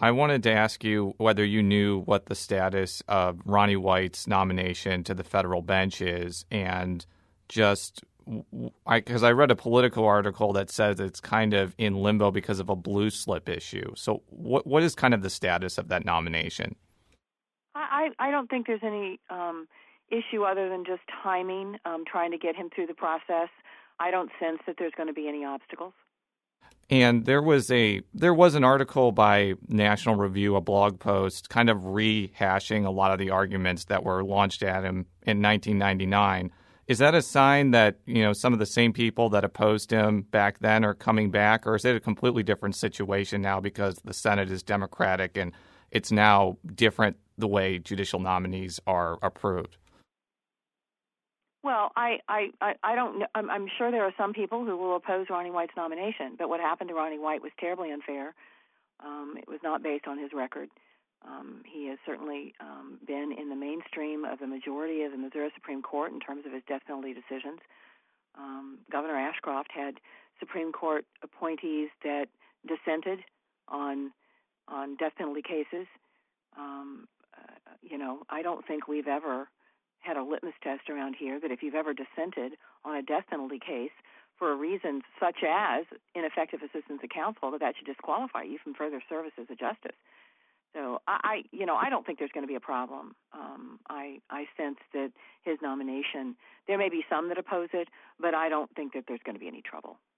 I wanted to ask you whether you knew what the status of Ronnie White's nomination to the federal bench is, and just because I read a Politico article that says it's kind of in limbo because of a blue slip issue. So what is kind of the status of that nomination? I don't think there's any issue other than just timing, trying to get him through the process. I don't sense that there's going to be any obstacles. And there was an article by National Review, a blog post, kind of rehashing a lot of the arguments that were launched at him in 1999. Is that a sign that, some of the same people that opposed him back then are coming back, or is it a completely different situation now because the Senate is Democratic and it's now different the way judicial nominees are approved? Well, I don't know. I'm sure there are some people who will oppose Ronnie White's nomination, but what happened to Ronnie White was terribly unfair. It was not based on his record. He has certainly been in the mainstream of the majority of the Missouri Supreme Court in terms of his death penalty decisions. Governor Ashcroft had Supreme Court appointees that dissented on death penalty cases. I don't think we've ever had a litmus test around here that if you've ever dissented on a death penalty case for a reason such as ineffective assistance of counsel, that should disqualify you from further service as a justice. So I don't think there's going to be a problem. I sense that his nomination, there may be some that oppose it, but I don't think that there's going to be any trouble.